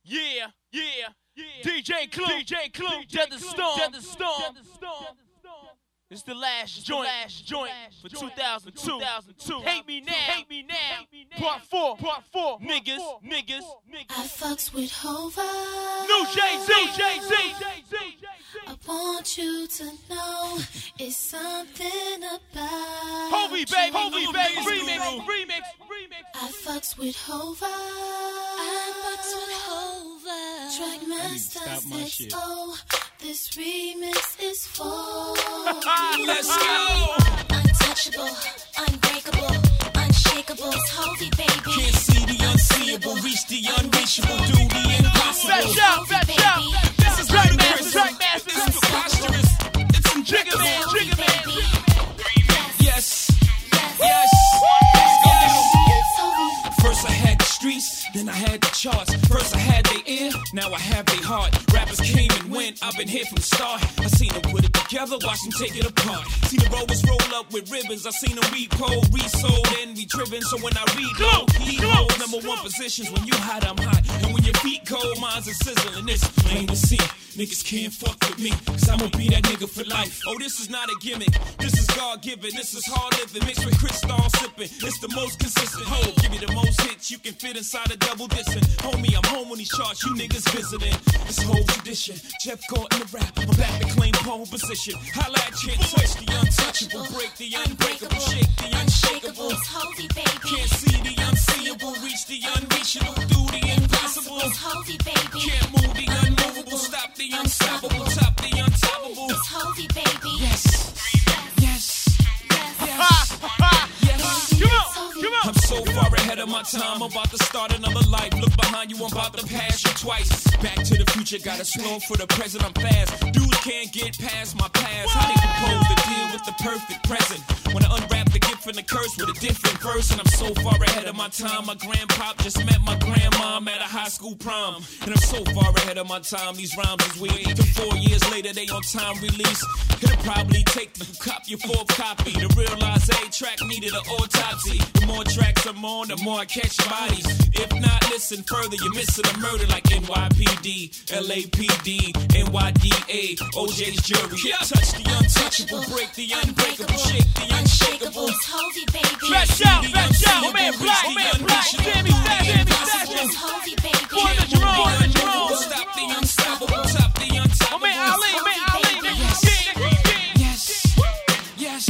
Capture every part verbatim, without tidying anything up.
Yeah, yeah, yeah. D J Clue, D J Clue, Desert Storm, Desert Storm. It's the last joint, last joint for two thousand two. Hate me now, hate me now. Part four, part four. Niggas, niggas, niggas. I fucks with Hova. New Jay-Z, Jay-Z. I want you to know it's something about Hovey, baby, you. Hovey, baby. Remix, remix, remix. I fucks with Hova. I fucks with Hova. Trackmaster X O. This remix is for you. Let's go. Untouchable, unbreakable, unshakable. It's Hovey, baby. Can't see the unseeable, reach the unreachable, do the impossible. Fetch out, fetch out. This is Trackmaster, ludicrous. Trackmaster. It's preposterous. It's Jigga man, injectable. Jigga man. Yes, yes. First I had the streets, then I had the charts. First I had their ear, now I have their heart. Rappers came and went, I've been here from the start. I seen them put it together, watch them take it apart. Seen the rollers roll up with ribbons, I seen them repo, resold, and re-driven. So when I reload, he holds number one positions. When you hot, I'm hot. And when your feet cold, mine's are sizzling. It's plain to see, niggas can't fuck with me, cause I'ma be that nigga for life. Oh, this is not a gimmick, this is God-given. This is hard living, mixed with crystal sipping. It's the most consistent. Ho, give me the most hits you can fit inside a double dissing. Homie, I'm home on these charts, you niggas visiting. This whole tradition, Jeff caught in the rap, I'm back to claim pole position. Holla at you, touch the untouchable, break the unbreakable, shake the unshakable. It's Hovey, baby. Can't see the unseeable, reach the unreachable, do the impossible. It's Hovey, baby. Can't move the unmovable, stop the unstoppable, top the untoppable. It's Hovey, baby. Yes, yes, yes, yes. Come on, come on. I'm so far ahead of my time, I'm about to start another life. Look behind you, I'm about to pass you twice. Back to the future, gotta slow for the present, I'm fast. Dudes can't get past my past. How they compose the deal with the perfect present? When I unwrap the gift and the curse with a different verse. And I'm so far ahead of my time, my grandpop just met my grandmom at a high school prom. And I'm so far ahead of my time, these rhymes is weird. To four years later, they on time release. It'll probably take the cop your fourth copy to realize a track needed an autopsy. The more tracks I'm on, the more I catch bodies. If not, listen further, you're missing a murder like N Y P D, L A P D, N Y D A, O J's jury. Yeah. Touch the untouchable, break the unbreakable, shake the unshakable. It's Hovey, baby. Fetch out, fetch out. My man Black, my man Black. Sammy Stash, Sammy Stash. It's Hovey, baby. Boy, the Jerome, boy, the Jerome. Stop the unstoppable, top the My untoppable. man Ali, my man Ali. Yes. Yes, yes.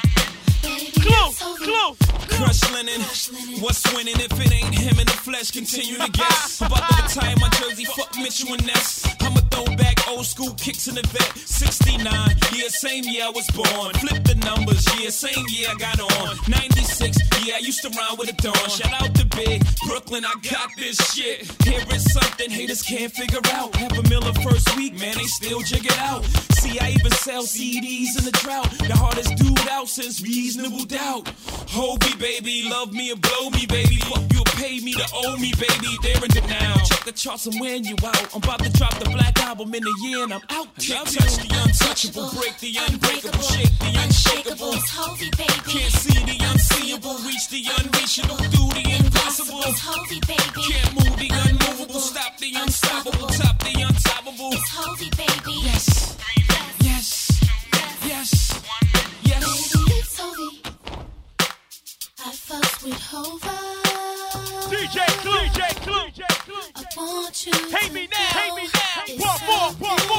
Clue, clue. Crush Lennon, what's winning if it ain't him in the flesh? Continue to guess. About to retire my jersey, fuck Mitchell and Ness. I'm a throwback, old school kicks in the vet. sixty-nine, yeah, same year I was born. Flip the numbers, yeah, same year I got on. ninety-six, yeah, I used to rhyme with a dawn. Shout out to Big Brooklyn, I got this shit. Here is something haters can't figure out. Have a Miller first week, man, they still jig it out. See, I even sell C Ds in the drought. The hardest dude out since Reasonable Doubt. Hovey, baby, love me or blow me, baby. Fuck you, pay me to owe me, baby. There and it now. Check the charts and when you out. I'm about to drop the Black Album in a year and I'm out. Can't touch the untouchable, break the unbreakable, shake the unshakable. It's Hovey, baby. Can't see the unseeable, reach the unreachable, do the impossible. It's Hovey, baby. Can't move the unmovable, stop the unstoppable, top the untoppable. It's Hovey, baby. Yes, yes, yes, yes. Baby, it's Hovey. I fucks with Hova. D J Clue, D J Clue, D J Clue. I want you Hate to me now, hate me now. know Part four, part it's